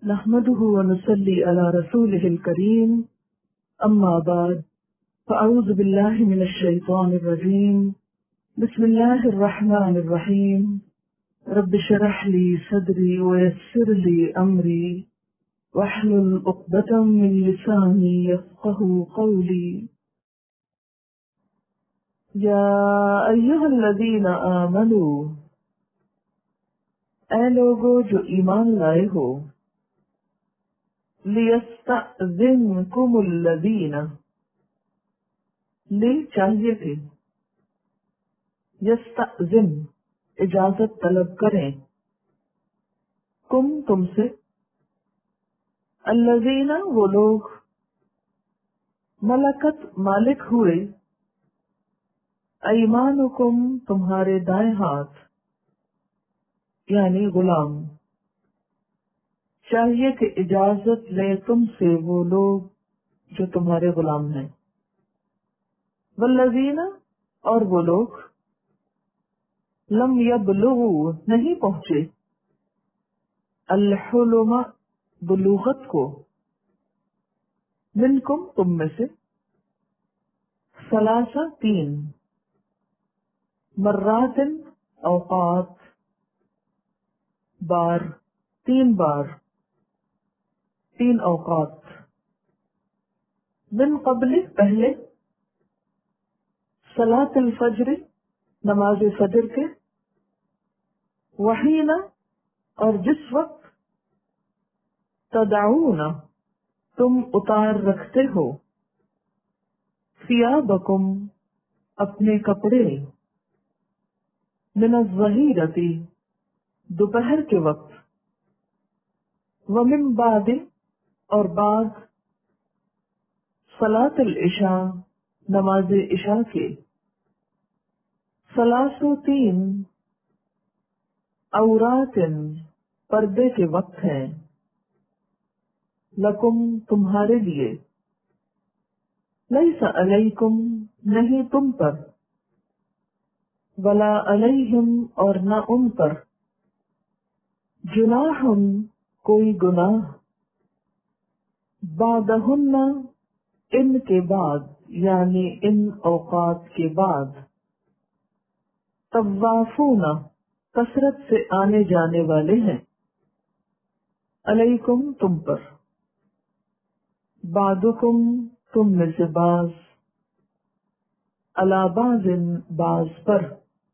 نحمده ونصلي على رسوله الكريم أما بعد فأعوذ بالله من الشيطان الرجيم بسم الله الرحمن الرحيم رب اشرح لي صدري ويسر لي أمري واحلل عقدة من لساني يفقهوا قولي يا أيها الذين آمنوا اے لوگو جو ایمان لائے ہو، لِيَسْتَأْذِنْكُمُ الَّذِينَ لی چاہیے تھے، یستأذن اجازت طلب کریں، کم تم سے، الذین وہ لوگ، ملکت مالک ہوئے، ایمانکم تمہارے دائیں ہاتھ، یعنی غلام، چاہیے کہ اجازت لے تم سے وہ لوگ جو تمہارے غلام ہیں، والذین اور وہ لوگ، لم یبلغوا نہیں پہنچے، الحلم بلوغت کو، منکم تم میں سے، ثلاثہ تین، مرات اوقات بار تین بار، تین اوقات، من قبل پہلے، صلاۃ الفجر نماز فجر کے، وحین اور جس وقت، تدعون تم اتار رکھتے ہو، ثیابکم اپنے کپڑے، من الظہیرۃ دوپہر کے وقت، ومن بعد اور بعد، صلاۃ العشاء نماز عشاء کے، ثلاث تین، عورات پردے کے وقت ہیں، لکم تمہارے لیے، لیس علیکم نہیں تم پر، ولا علیہم اور نہ ان پر، جناح کوئی گناہ، بعدہن ان کے بعد یعنی ان اوقات کے بعد، طوافون کثرت سے آنے جانے والے ہیں، علیکم تم پر، بعدکم تم میں سے بعض، علی بعض بعض پر،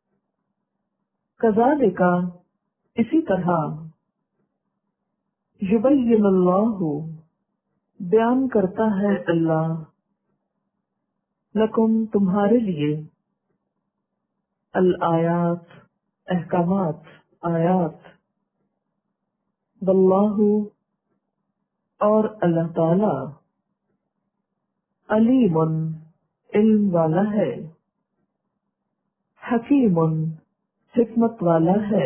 کذالک اسی طرح، یبین اللہ بیان کرتا ہے اللہ، لکم تمہارے لیے، الآیات احکامات آیات، واللہ اور اللہ تعالی، علیم علم والا ہے، حکیم حکمت والا ہے،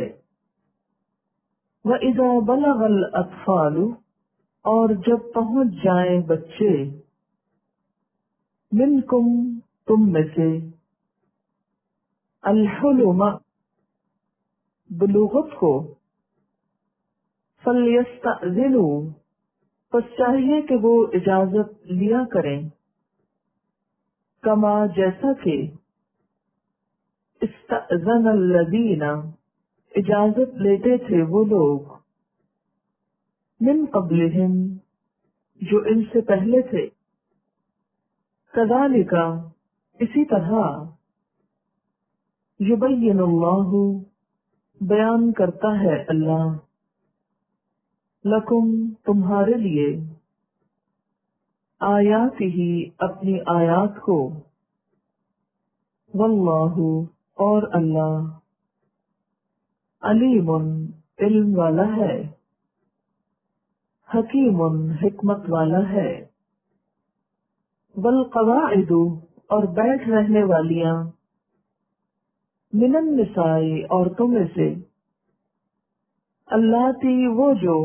وَإِذَا بَلَغَ الْأَطْفَالُ اور جب پہنچ جائیں بچے، منکم تم میں سے، الحلم بلوغت کو، فَلْيَسْتَأْذِنُوا پس چاہیے کہ وہ اجازت لیا کریں، کما جیسا کہ، استأذن الذین اجازت لیتے تھے وہ لوگ، من قبلہم جو ان سے پہلے تھے، کذالک اسی طرح، یبین اللہ بیان کرتا ہے اللہ، لکم تمہارے لیے، آیاتہ اپنی آیات کو، واللہ اور اللہ، علیم علم والا ہے، حکیم حکمت والا ہے، والقواعد اور بیٹھ رہنے والیاں، من النساء عورتوں میں سے، اللاتی وہ جو،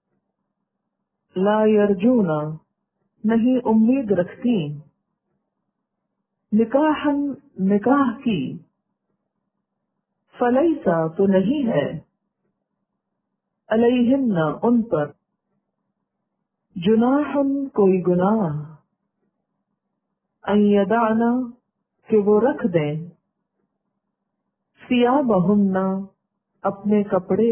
لا یرجون نہیں امید رکھتی، نکاحا نکاح کی، فلیسا تو نہیں ہے، علیہن ان پر، जुनाहन कोई गुनाह, अन यदाना कि वो रख दें, सियाबहुन्ना अपने कपड़े,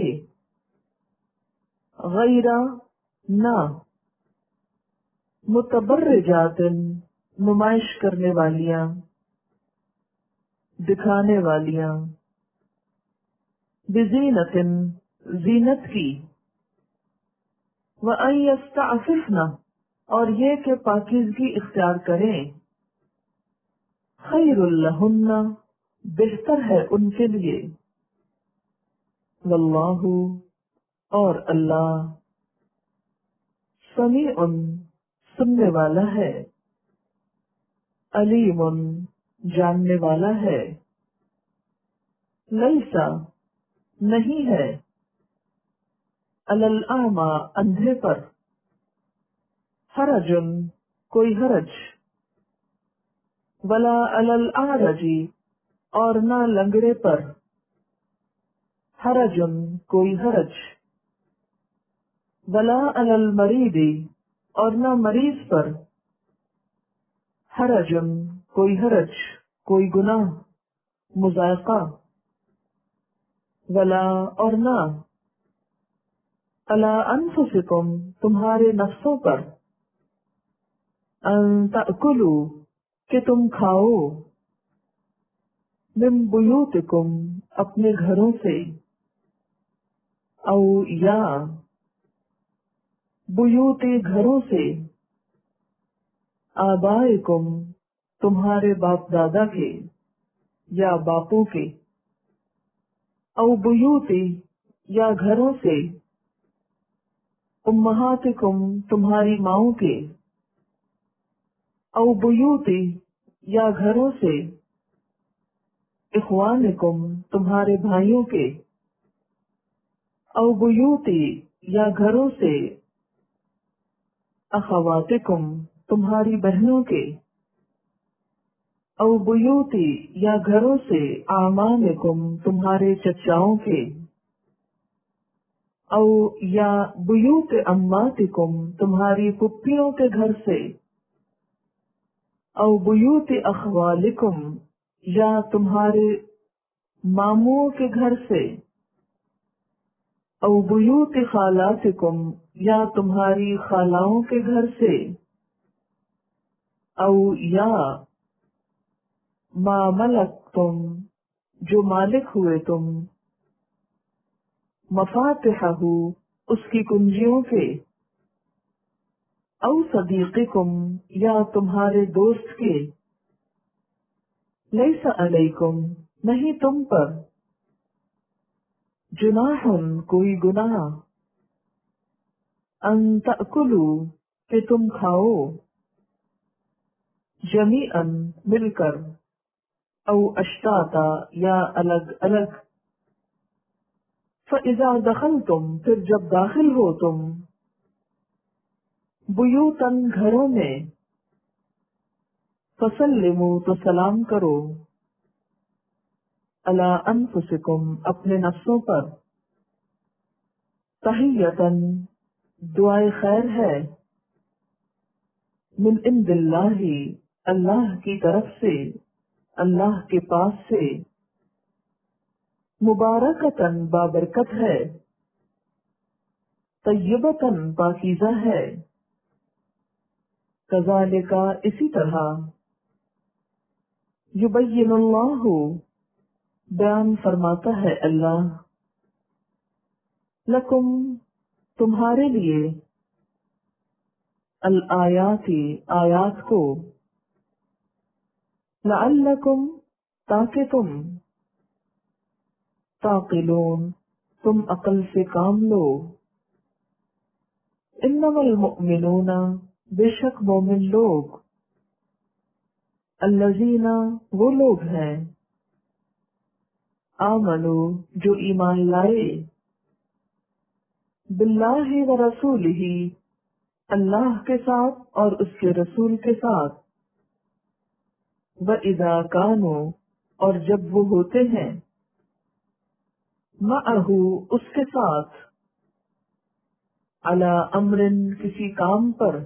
गैरा ना, मुतबर्रिजातिन नुमाइश करने वालियां, दिखाने वालियां, बिज़ीनतिन जीनत की, व अन यस्तअफिफना और ये कि पाकीज़गी इख्तियार करें, खैरुल लहुन्ना बेहतर है उनके लिए, वल्लाहु और अल्लाह, समीउन सुनने वाला है, अलीमुन जानने वाला है। लैसा नहीं है, अलल आमा अंधे पर, हरजुन कोई हरज, वला अलल आरजी और ना लंगड़े पर, हरजुन कोई हरज, वला अलल मरीदी और ना मरीज पर, हरजुन कोई हरज कोई गुनाह, मुज़ायक़ा, वला और ना, अला अनफुसिकुम तुम्हारे नफ्सों पर, अन तअकुलू कि तुम खाओ, मिन बुयूतिकुम अपने घरों से, औ या बुयूती घरों से, आबाइकुम तुम्हारे बाप दादा के या बापों के, औ बुयूती या घरों से, उम्महातिकुम तुम्हारी माओं के, औ बुयूती या घरों से, इख्वानिकुम तुम्हारे भाइयों के, औ बुयूती या घरों से, अखवातिकुम तुम्हारी बहनों के, औ बुयूती या घरों से, आमामिकुम तुम्हारे चचाओं के, औ या बुयूत अम्मातिकुम तुम्हारी पुप्पियों के घर से, औ बुयूत अखवालिकुम या तुम्हारे मामुओं के घर से, औ बुयूत खालातिकुम या तुम्हारी खालाओं के घर से, औ या मा मलकतुम जो मालिक हुए तुम, मफातिहहू उसकी कुंजियों के, औ सदीक़िकुम या तुम्हारे दोस्त के, लैसा अलैकुम नहीं तुम पर, जुनाहुन कोई गुनाह, अन तअकुलू कि तुम खाओ, जमीअन मिलकर, औ अश्ताता या अलग अलग, फ़इज़ा दखलतुम फिर जब दाखिल हो तुम, बुयूतन घरों में, फसल्लिमू तो सलाम करो, अला अनफुसिकुम अपने नफ्सों पर, तहियतन दुआए खैर है, मिन इंदिल्लाही अल्लाह की तरफ से, अल्लाह के पास से, मुबारकतन बाबरकत है, तय्यबतन पाकीज़ा है, कज़ालिका इसी तरह, युबय्यिनुल्लाहु बयान फरमाता है अल्लाह, लकुम तुम्हारे लिए, अल आयाती आयात को, लअल्लकुम ताकि तुम, ताक़िलून तुम अक्ल से काम लो, इन्नमल मुअमिनूना बेशक मोमिन लोग, अल्लज़ीना वो लोग हैं, आमनू जो ईमान लाए, बिल्लाहि व रसूलिही अल्लाह के साथ और उसके रसूल के साथ, व इज़ा कानू और जब वो होते हैं, मअहू उसके साथ, علی امرن کسی کام پر،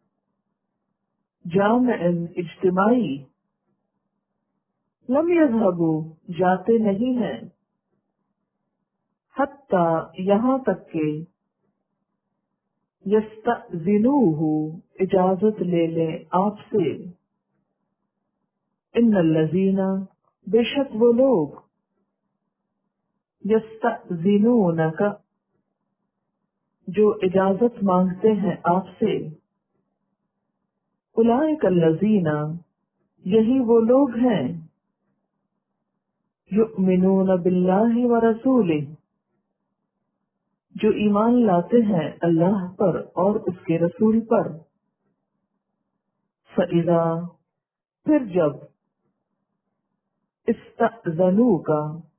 جامعن اجتماعی، لم یذہبوا جاتے نہیں ہیں، حتی یہاں تک کہ یستأذنوہ اجازت لے لیں آپ سے، ان الذین بے شک وہ لوگ، یستأذنونک جو اجازت مانگتے ہیں آپ سے، اولئک الذین یہی وہ لوگ ہیں، یؤمنون باللہ ورسولہ جو ایمان لاتے ہیں اللہ پر اور اس کے رسول پر، فَإِذَا پھر جب استأذنوک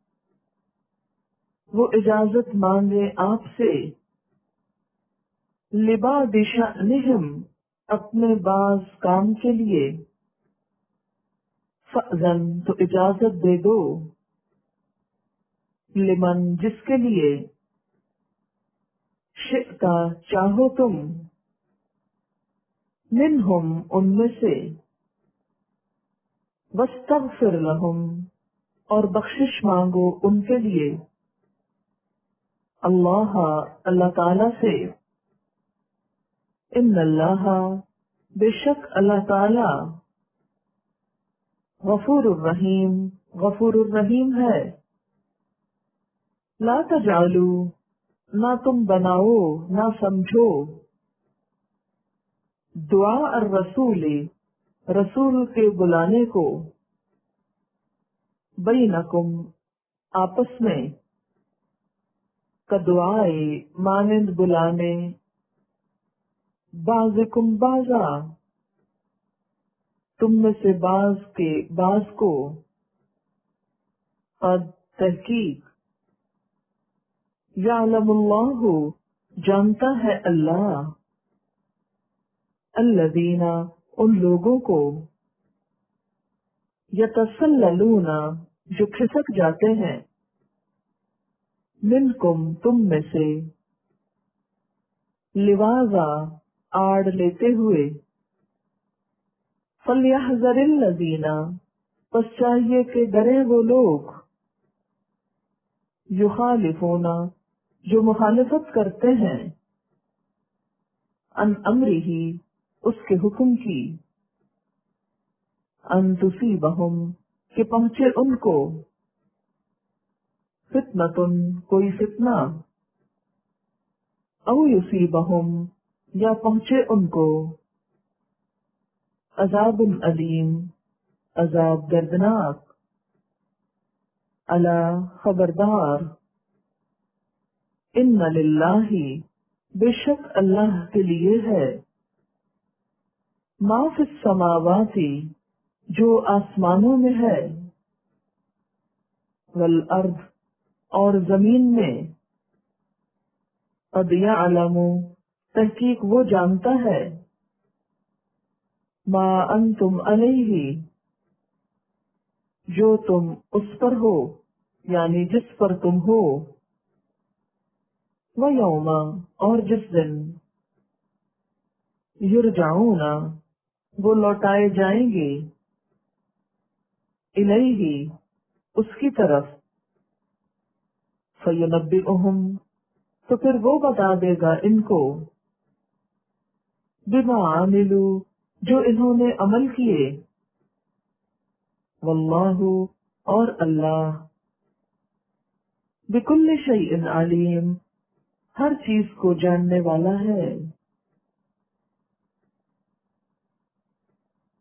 وہ اجازت مانگے آپ سے، لبعض شأنہم اپنے بعض کام کے لیے، فأذن تو اجازت دے دو، لمن جس کے لیے، شئتا چاہو تم، منہم ان میں سے، واستغفر لہم اور بخشش مانگو ان کے لیے، اللہ اللہ تعالی سے، ان اللہ بے شک اللہ تعالی، غفور الرحیم غفور الرحیم ہے، لا تجعلوا نہ تم بناؤ نہ سمجھو، دعاء الرسول رسول کے بلانے کو، بینکم آپس میں، کدعائے مانند بلانے، بعضکم بعضا تم میں سے بعض کے بعض کو، قد تحقیق، یعلم اللہ جانتا ہے اللہ، الذین ان لوگوں کو، یتسللون جو کھسک جاتے ہیں، منکم تم میں سے، لواذا آڑ لیتے ہوئے، فلیحذر الذین پس چاہیے کہ ڈرے وہ لوگ، یخالفون جو مخالفت کرتے ہیں، ان امرہ اس کے حکم کی، ان تصیبہم کہ پہنچے ان کو، فتنۃ کوئی فتنہ، او یصیبہم یا پہنچے ان کو، عذاب علیم عذاب دردناک، الا خبردار، ان للہ بے شک اللہ کے لیے ہے، ما فی السماوات جو آسمانوں میں ہے، والارض اور زمین میں، قد یعلم تحقیق وہ جانتا ہے، ما انتم علیہ جو تم اس پر ہو یعنی جس پر تم ہو، ویوم اور جس دن، یرجعون وہ لوٹائے جائیں گے، الیہ اس کی طرف، فینبئہم تو پھر وہ بتا دے گا ان کو، بما عملوا جو انہوں نے عمل کیے، واللہ اور اللہ، بکل شیء علیم ہر چیز کو جاننے والا ہے۔